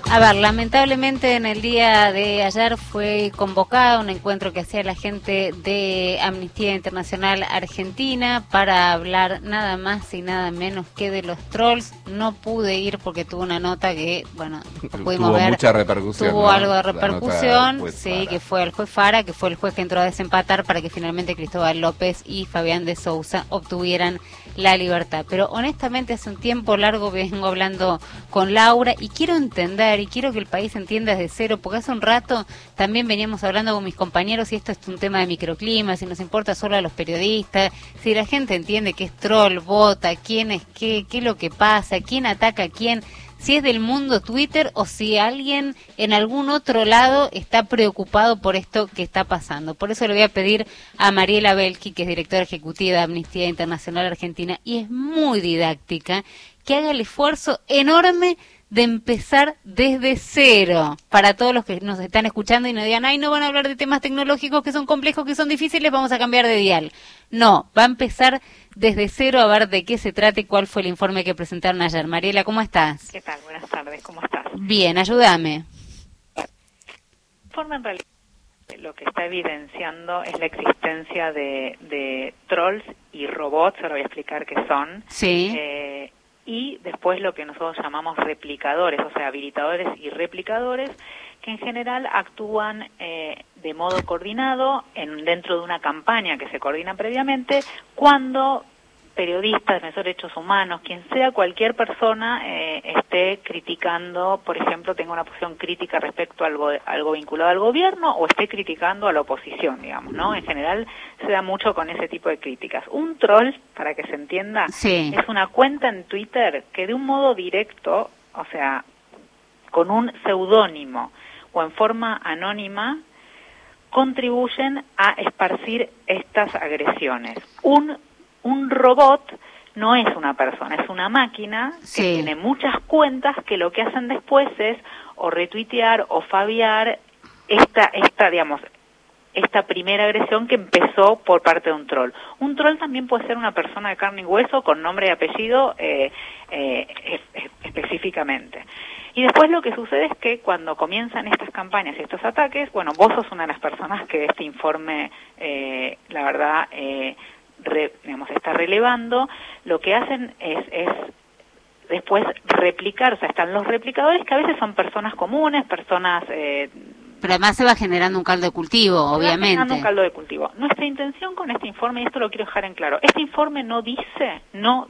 A ver, lamentablemente en el día de ayer fue convocado un encuentro que hacía la gente de Amnistía Internacional Argentina para hablar nada más y nada menos que de los trolls. No pude ir porque tuvo una nota que, bueno, pudimos ver. Tuvo mucha repercusión. Tuvo, ¿no?, algo de repercusión, sí, Fara. que fue el juez Fara, que fue el juez que entró a desempatar para que finalmente Cristóbal López y Fabián de Sousa obtuvieran la libertad. Pero honestamente hace un tiempo largo vengo hablando con Laura y quiero entender y quiero que el país entienda desde cero, porque hace un rato también veníamos hablando con mis compañeros y esto es un tema de microclima, si nos importa solo a los periodistas, si la gente entiende que es troll, vota, quién es qué es lo que pasa, quién ataca a quién, si es del mundo Twitter o si alguien en algún otro lado está preocupado por esto que está pasando. Por eso le voy a pedir a Mariela Belki, que es directora ejecutiva de Amnistía Internacional Argentina y es muy didáctica, que haga el esfuerzo enorme de empezar desde cero para todos los que nos están escuchando y nos digan, ay, no van a hablar de temas tecnológicos que son complejos, que son difíciles, vamos a cambiar de dial. No, va a empezar desde cero a ver de qué se trata y cuál fue el informe que presentaron ayer. Mariela, ¿cómo estás? ¿Qué tal? Buenas tardes, ¿cómo estás? Bien, ayúdame. El informe en realidad lo que está evidenciando es la existencia de trolls y robots, ahora voy a explicar qué son. Sí. Y después lo que nosotros llamamos replicadores, o sea, habilitadores y replicadores, que en general actúan de modo coordinado dentro de una campaña que se coordina previamente, cuando periodistas, defensores de derechos humanos, quien sea, cualquier persona esté criticando, por ejemplo, tenga una posición crítica respecto a algo vinculado al gobierno o esté criticando a la oposición, digamos, ¿no? En general se da mucho con ese tipo de críticas. Un troll, para que se entienda, sí, es una cuenta en Twitter que de un modo directo, o sea, con un seudónimo o en forma anónima, contribuyen a esparcir estas agresiones. Un robot no es una persona, es una máquina sí, que tiene muchas cuentas que lo que hacen después es o retuitear o fabiar esta primera agresión que empezó por parte de un troll. Un troll también puede ser una persona de carne y hueso con nombre y apellido específicamente. Y después lo que sucede es que cuando comienzan estas campañas y estos ataques, bueno, vos sos una de las personas que este informe, la verdad, está relevando, lo que hacen es después replicar, o sea, están los replicadores que a veces son personas comunes, personas... pero además se va generando un caldo de cultivo, obviamente. Se va generando un caldo de cultivo. Nuestra intención con este informe, y esto lo quiero dejar en claro, este informe no dice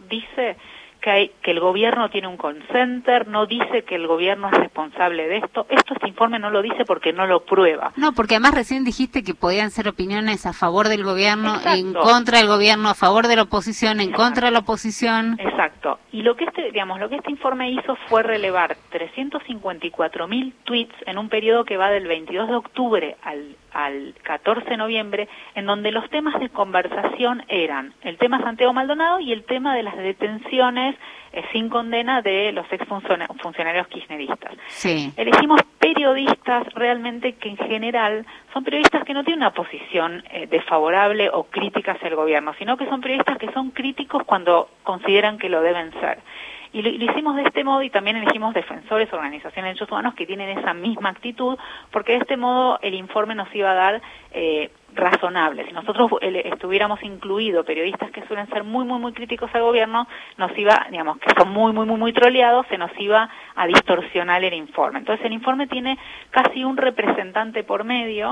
que el gobierno tiene un call center, no dice que el gobierno es responsable de esto. Este informe no lo dice porque no lo prueba. No, porque además recién dijiste que podían ser opiniones a favor del gobierno, exacto, en contra del gobierno, a favor de la oposición, en exacto, contra de la oposición. Exacto. Y lo que este informe hizo fue relevar 354.000 tweets en un periodo que va del 22 de octubre al 14 de noviembre, en donde los temas de conversación eran el tema Santiago Maldonado y el tema de las detenciones sin condena de los exfuncionarios kirchneristas. Sí. Elegimos periodistas realmente que en general son periodistas que no tienen una posición desfavorable o crítica hacia el gobierno, sino que son periodistas que son críticos cuando consideran que lo deben ser. Y lo hicimos de este modo y también elegimos defensores, organizaciones de derechos humanos que tienen esa misma actitud, porque de este modo el informe nos iba a dar razonable. Si nosotros estuviéramos incluido periodistas que suelen ser muy, muy, muy críticos al gobierno, nos iba, digamos, que son muy, muy, muy, muy troleados, se nos iba a distorsionar el informe. Entonces el informe tiene casi un representante por medio,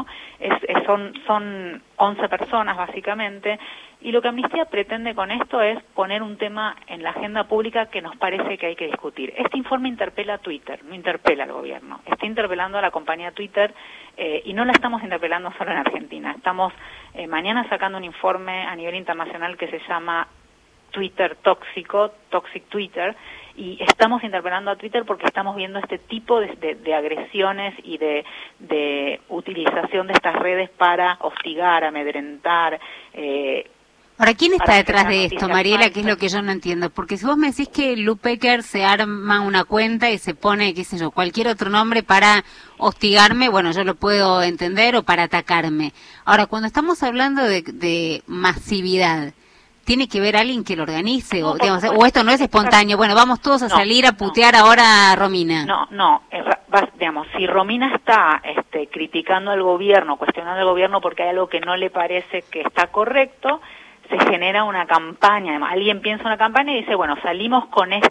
son 11 personas básicamente, y lo que Amnistía pretende con esto es poner un tema en la agenda pública que nos parece que hay que discutir. Este informe interpela a Twitter, no interpela al gobierno. Está interpelando a la compañía Twitter y no la estamos interpelando solo en Argentina. Estamos mañana sacando un informe a nivel internacional que se llama Twitter tóxico, Toxic Twitter, y estamos interpelando a Twitter porque estamos viendo este tipo de agresiones y de utilización de estas redes para hostigar, amedrentar. Ahora, ¿quién está detrás de esto, Mariela? ¿Qué es lo que yo no entiendo? Porque si vos me decís que Lou Pecker se arma una cuenta y se pone, qué sé yo, cualquier otro nombre para hostigarme, bueno, yo lo puedo entender, o para atacarme. Ahora, cuando estamos hablando de masividad, ¿tiene que ver alguien que lo organice? O esto no es espontáneo, bueno, vamos todos a salir a putear ahora a Romina. No, digamos, si Romina está criticando al gobierno, cuestionando al gobierno porque hay algo que no le parece que está correcto, se genera una campaña, digamos, alguien piensa una campaña y dice, bueno, salimos con este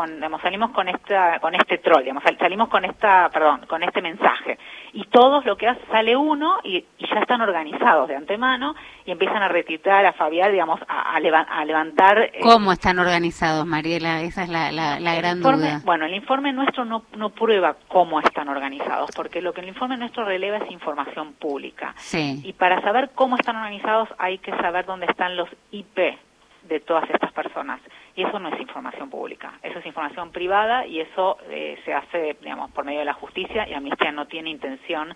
troll, digamos, salimos con este mensaje. Y todos lo que hace, sale uno y ya están organizados de antemano y empiezan a retuitear, a fabiar, digamos, a levantar. ¿Cómo están organizados, Mariela? Esa es la gran duda. Bueno, el informe nuestro no prueba cómo están organizados, porque lo que el informe nuestro releva es información pública. Sí. Y para saber cómo están organizados hay que saber dónde están los IP de todas estas personas. Y eso no es información pública, eso es información privada y eso se hace, digamos, por medio de la justicia, y Amnistía no tiene intención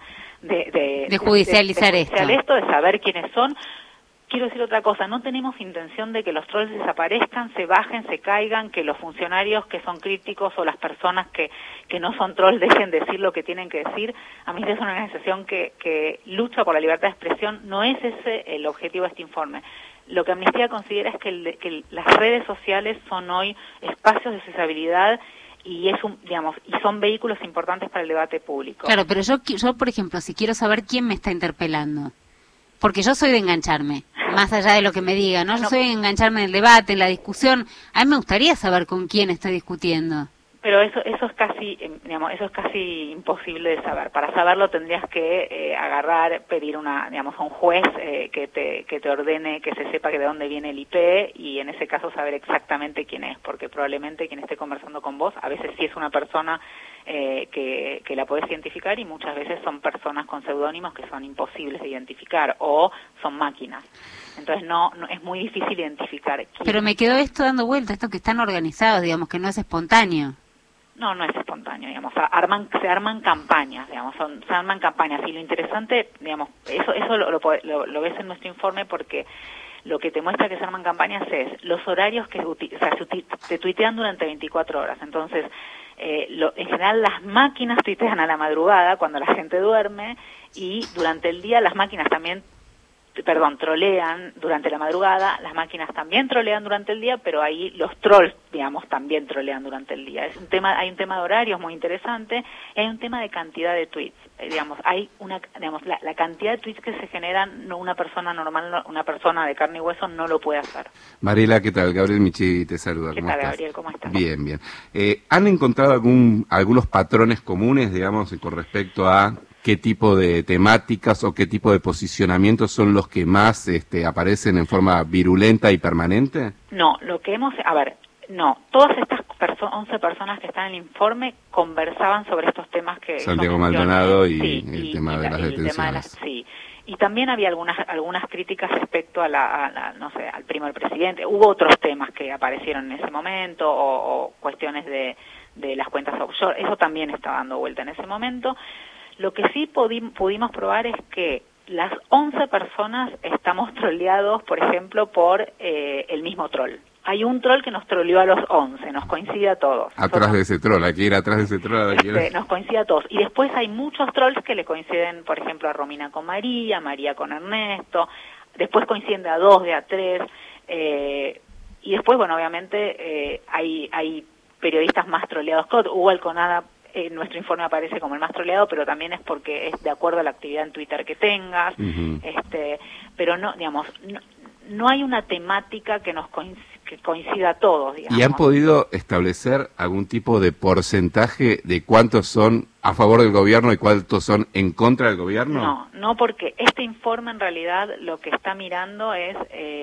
de judicializar esto, de saber quiénes son. Quiero decir otra cosa, no tenemos intención de que los trolls desaparezcan, se bajen, se caigan, que los funcionarios que son críticos o las personas que no son trolls dejen de decir lo que tienen que decir. Amnistía es una organización que lucha por la libertad de expresión, no es ese el objetivo de este informe. Lo que Amnistía considera es que las redes sociales son hoy espacios de sociabilidad y y son vehículos importantes para el debate público. Claro, pero yo por ejemplo, si quiero saber quién me está interpelando, porque yo soy de engancharme, más allá de lo que me digan, ¿no? Yo soy de engancharme en el debate, en la discusión. A mí me gustaría saber con quién estoy discutiendo. Pero eso es casi, eso es casi imposible de saber. Para saberlo tendrías que pedir a un juez que te ordene, que se sepa que de dónde viene el IP y en ese caso saber exactamente quién es, porque probablemente quien esté conversando con vos, a veces sí es una persona que la podés identificar y muchas veces son personas con seudónimos que son imposibles de identificar o son máquinas. Entonces no es muy difícil identificar quién. Pero me quedó esto dando vuelta, esto que están organizados, digamos, que no es espontáneo. No es espontáneo, digamos, se arman campañas, digamos, se arman campañas y lo interesante, digamos, eso lo ves en nuestro informe porque lo que te muestra que se arman campañas es los horarios que se tuitean durante 24 horas, entonces en general las máquinas tuitean a la madrugada cuando la gente duerme y durante el día las máquinas también trolean durante la madrugada, las máquinas también trolean durante el día, pero ahí los trolls, digamos, también trolean durante el día. Hay un tema de horarios muy interesante, y hay un tema de cantidad de tweets. Hay la cantidad de tweets que se generan, una persona normal, una persona de carne y hueso no lo puede hacer. Mariela, ¿qué tal? Gabriel Michi te saluda. ¿Qué tal, Gabriel? ¿Cómo estás? Bien. ¿Han encontrado algunos patrones comunes, digamos, con respecto a qué tipo de temáticas o qué tipo de posicionamientos son los que más aparecen en forma virulenta y permanente? No, todas estas 11 personas que están en el informe conversaban sobre estos temas que Santiago Maldonado y el tema de las detenciones. Sí. Y también había algunas críticas respecto al primo del presidente. Hubo otros temas que aparecieron en ese momento o cuestiones de las cuentas offshore. Eso también está dando vuelta en ese momento. Lo que sí pudimos probar es que las 11 personas estamos troleados, por ejemplo, por el mismo troll. Hay un troll que nos troleó a los 11, nos coincide a todos. Atrás de ese troll, hay que ir atrás de ese troll. Nos coincide a todos. Y después hay muchos trolls que le coinciden, por ejemplo, a Romina con María, María con Ernesto, después coinciden de a 2, de a 3, y después, bueno, obviamente hay periodistas más troleados que otros. Hugo Alconada, nuestro informe aparece como el más troleado, pero también es porque es de acuerdo a la actividad en Twitter que tengas, pero no hay una temática que coincida a todos, digamos. ¿Y han podido establecer algún tipo de porcentaje de cuántos son a favor del gobierno y cuántos son en contra del gobierno? No, porque este informe en realidad lo que está mirando es,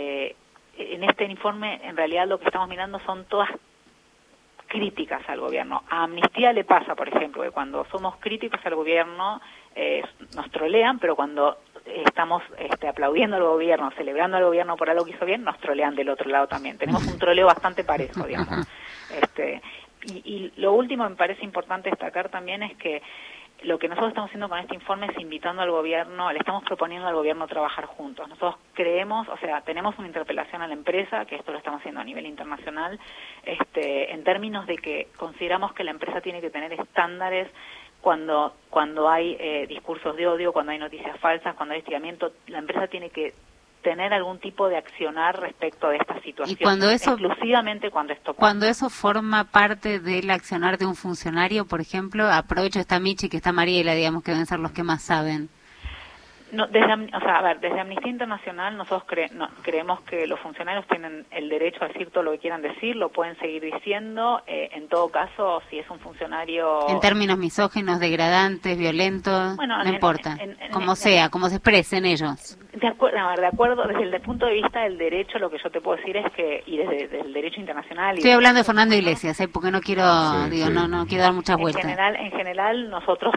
en este informe en realidad lo que estamos mirando son todas críticas al gobierno. A Amnistía le pasa, por ejemplo, que cuando somos críticos al gobierno nos trolean, pero cuando estamos aplaudiendo al gobierno, celebrando al gobierno por algo que hizo bien, nos trolean del otro lado también. Tenemos un troleo bastante parejo, digamos. Y lo último me parece importante destacar también es que lo que nosotros estamos haciendo con este informe es invitando al gobierno, le estamos proponiendo al gobierno trabajar juntos. Nosotros creemos, tenemos una interpelación a la empresa, que esto lo estamos haciendo a nivel internacional, en términos de que consideramos que la empresa tiene que tener estándares cuando hay discursos de odio, cuando hay noticias falsas, cuando hay hostigamiento. La empresa tiene que tener algún tipo de accionar respecto de esta situación. Y cuando eso, exclusivamente cuando esto pasa. Cuando eso forma parte del accionar de un funcionario, por ejemplo, aprovecho está Michi, que está Mariela, digamos, que deben ser los que más saben. No, desde Amnistía Internacional nosotros creemos que los funcionarios tienen el derecho a decir todo lo que quieran decir, lo pueden seguir diciendo, en todo caso, si es un funcionario... En términos misóginos, degradantes, violentos, bueno, no importa, como sea, como se expresen ellos. De acuerdo, desde el punto de vista del derecho, lo que yo te puedo decir es que, y desde el derecho internacional... Estoy hablando de Fernando Iglesias, porque no quiero, no quiero dar muchas vueltas. En general nosotros...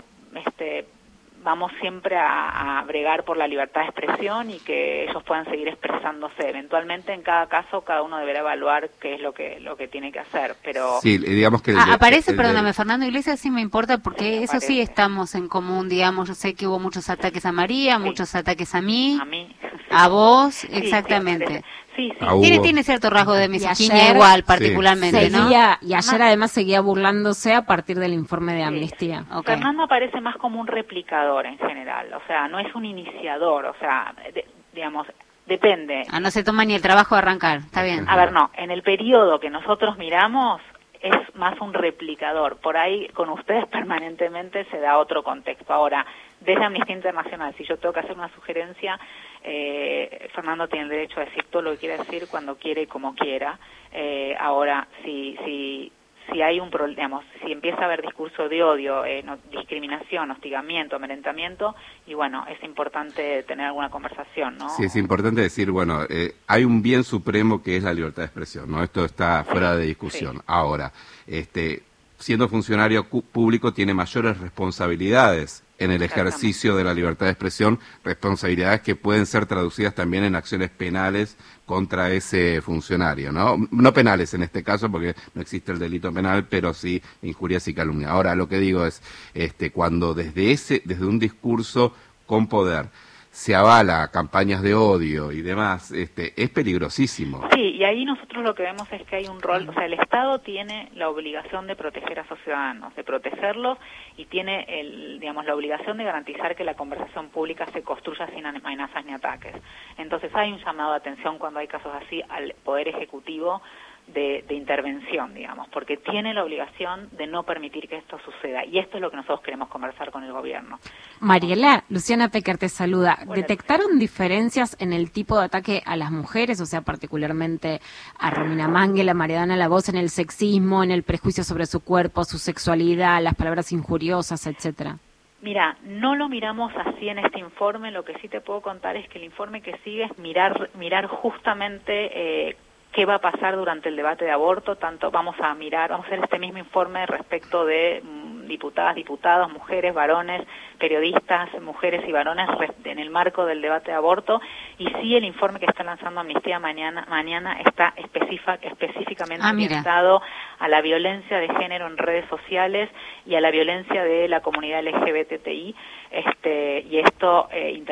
vamos siempre a bregar por la libertad de expresión y que ellos puedan seguir expresándose. Eventualmente, en cada caso, cada uno deberá evaluar qué es lo que tiene que hacer, pero... Sí, digamos que... Perdóname, Fernando Iglesias sí me importa, porque eso sí estamos en común, digamos. Yo sé que hubo muchos ataques a María, muchos ataques a mí, a vos, exactamente. Sí. Tiene cierto rasgo de misoginia igual, particularmente, ¿no? Y ayer además seguía burlándose a partir del informe de Amnistía. Okay. Fernando aparece más como un replicador en general, o sea, no es un iniciador, o sea, digamos, depende. No se toma ni el trabajo de arrancar, está bien. A ver, no, en el periodo que nosotros miramos es más un replicador, por ahí con ustedes permanentemente se da otro contexto. Ahora, desde Amnistía Internacional, si yo tengo que hacer una sugerencia, Fernando tiene el derecho a decir todo lo que quiera decir cuando quiere y como quiera. Ahora, si hay un problema, digamos, si empieza a haber discurso de odio, discriminación, hostigamiento, amedrentamiento, y bueno, es importante tener alguna conversación, ¿no? Sí, es importante decir, bueno, hay un bien supremo que es la libertad de expresión, ¿no? Esto está fuera de discusión. Sí. Ahora, siendo funcionario público tiene mayores responsabilidades en el ejercicio de la libertad de expresión, responsabilidades que pueden ser traducidas también en acciones penales contra ese funcionario, ¿no? No penales en este caso, porque no existe el delito penal, pero sí injurias y calumnias. Ahora, lo que digo es, cuando desde un discurso con poder se avala campañas de odio y demás, es peligrosísimo. Sí, y ahí nosotros lo que vemos es que hay un rol, o sea, el Estado tiene la obligación de proteger a sus ciudadanos, de protegerlos, y tiene la obligación de garantizar que la conversación pública se construya sin amenazas ni ataques. Entonces hay un llamado de atención cuando hay casos así al Poder Ejecutivo de intervención, digamos, porque tiene la obligación de no permitir que esto suceda, y esto es lo que nosotros queremos conversar con el gobierno. Mariela, Luciana Pecker te saluda. Hola. ¿Detectaron diferencias en el tipo de ataque a las mujeres, o sea, particularmente a Romina Manguel, a Mariana La Voz, en el sexismo, en el prejuicio sobre su cuerpo, su sexualidad, las palabras injuriosas, etcétera? Mira, no lo miramos así en este informe. Lo que sí te puedo contar es que el informe que sigue es mirar justamente qué va a pasar durante el debate de aborto. Vamos a hacer este mismo informe respecto de diputadas, diputados, mujeres, varones, periodistas, mujeres y varones en el marco del debate de aborto. Y sí, el informe que está lanzando Amnistía mañana está específicamente orientado a la violencia de género en redes sociales y a la violencia de la comunidad LGBTI. Y esto,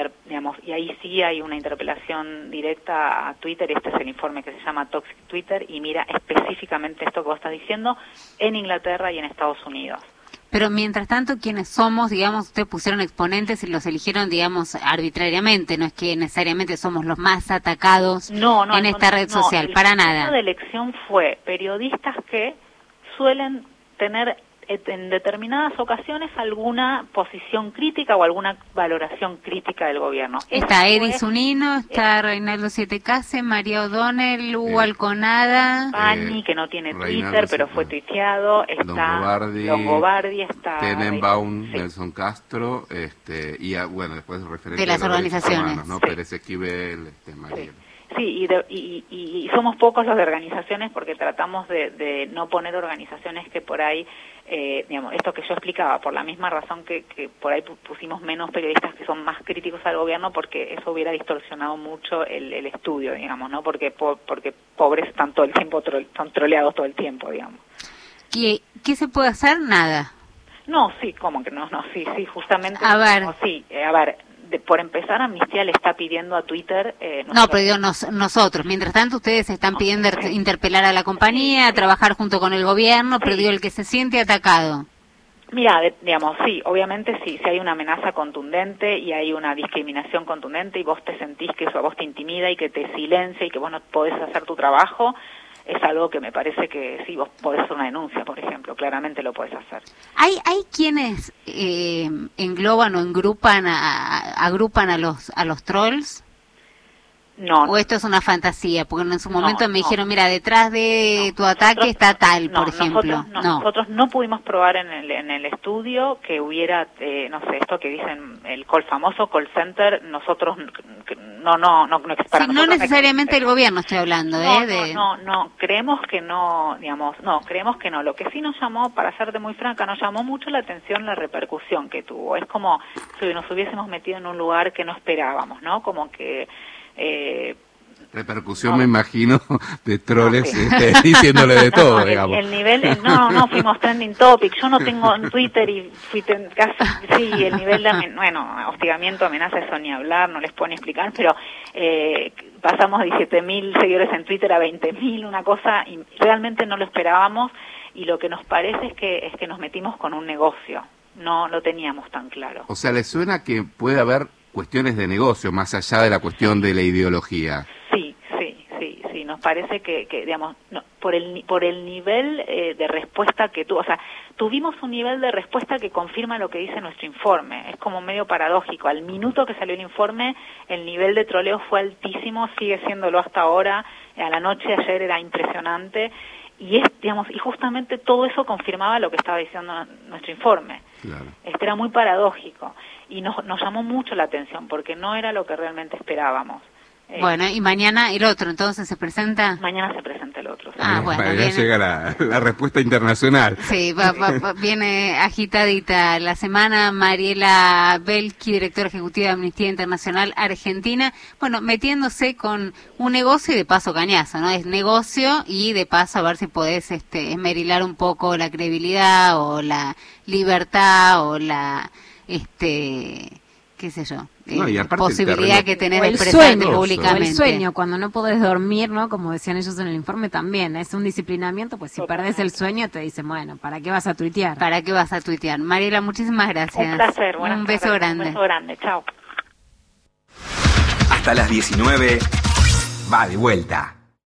y ahí sí hay una interpelación directa a Twitter, y este es el informe que se llama Toxic Twitter, y mira específicamente esto que vos estás diciendo en Inglaterra y en Estados Unidos. Pero mientras tanto, ¿quiénes somos? Digamos, ustedes pusieron exponentes y los eligieron, digamos, arbitrariamente, no es que necesariamente somos los más atacados en esta red social, para nada. El proceso de elección fue periodistas que suelen tener en determinadas ocasiones alguna posición crítica o alguna valoración crítica del gobierno. Está Edi Zunino, está Reinaldo Sietecase, María O'Donnell, Hugo Alconada, Pani, que no tiene Twitter, pero fue tuiteado, está Longobardi, está Tenenbaum, Nelson Castro, y bueno, después referente de las organizaciones, humanos, ¿no? Pérez Esquivel, Mariela. Sí, y somos pocos los de organizaciones, porque tratamos de no poner organizaciones que por ahí, esto que yo explicaba, por la misma razón que por ahí pusimos menos periodistas que son más críticos al gobierno, porque eso hubiera distorsionado mucho el estudio, digamos, ¿no? Porque pobres están todo el tiempo, están troleados todo el tiempo, digamos. ¿Qué se puede hacer? Nada. No, sí, ¿cómo que no? Sí, justamente. Por empezar, Amnistía le está pidiendo a Twitter... nosotros. Mientras tanto, ustedes están pidiendo interpelar a la compañía, trabajar junto con el gobierno, pero digo, el que se siente atacado. Mira, digamos, sí, obviamente sí, si hay una amenaza contundente y hay una discriminación contundente y vos te sentís que eso a vos te intimida y que te silencia y que vos no podés hacer tu trabajo, es algo que me parece que sí, vos podés hacer una denuncia, por ejemplo, claramente lo podés hacer. ¿Hay quienes engloban o agrupan a los trolls? No. ¿O esto es una fantasía? Porque en su momento me dijeron, mira, detrás de tu ataque está tal, por ejemplo. Nosotros no pudimos probar en el estudio que hubiera, no sé, esto que dicen el famoso call center, nosotros no necesariamente el gobierno estoy hablando, No, creemos que no, digamos, creemos que no. Lo que sí nos llamó, para serte muy franca, nos llamó mucho la atención la repercusión que tuvo. Es como si nos hubiésemos metido en un lugar que no esperábamos, ¿no? Como que repercusión, me imagino, de troles diciéndole de todo, digamos. El nivel, fuimos trending topic. Yo no tengo en Twitter y fui casi, sí, el nivel de, hostigamiento, amenaza, eso ni hablar, no les puedo ni explicar, pero pasamos de 17.000 seguidores en Twitter a 20.000, una cosa, y realmente no lo esperábamos, y lo que nos parece es que nos metimos con un negocio, no lo teníamos tan claro. O sea, ¿le suena que puede haber cuestiones de negocio más allá de la cuestión de la ideología? Sí, nos parece que digamos, por el nivel de respuesta que tuvo, o sea, tuvimos un nivel de respuesta que confirma lo que dice nuestro informe. Es como medio paradójico. Al minuto que salió el informe, el nivel de troleo fue altísimo, sigue siéndolo hasta ahora. A la noche de ayer era impresionante. Y y justamente todo eso confirmaba lo que estaba diciendo nuestro informe. Claro. Era muy paradójico y nos llamó mucho la atención porque no era lo que realmente esperábamos. Bueno, y mañana el otro, entonces, ¿se presenta? Mañana se presenta el otro. ¿Sí? Bueno, ya llega la respuesta internacional. Sí, viene agitadita la semana. Mariela Belki, directora ejecutiva de Amnistía Internacional Argentina, bueno, metiéndose con un negocio y de paso cañazo, ¿no? Es negocio y de paso a ver si podés esmerilar un poco la credibilidad o la libertad o la, qué sé yo, posibilidad que tenés de expresarte públicamente. O el sueño, cuando no podés dormir, ¿no? Como decían ellos en el informe también, es un disciplinamiento, pues si perdés el sueño te dicen, bueno, ¿para qué vas a tuitear? ¿Para qué vas a tuitear? Mariela, muchísimas gracias. Un placer, un beso grande. Un beso grande, chao. Hasta las 19, va de vuelta.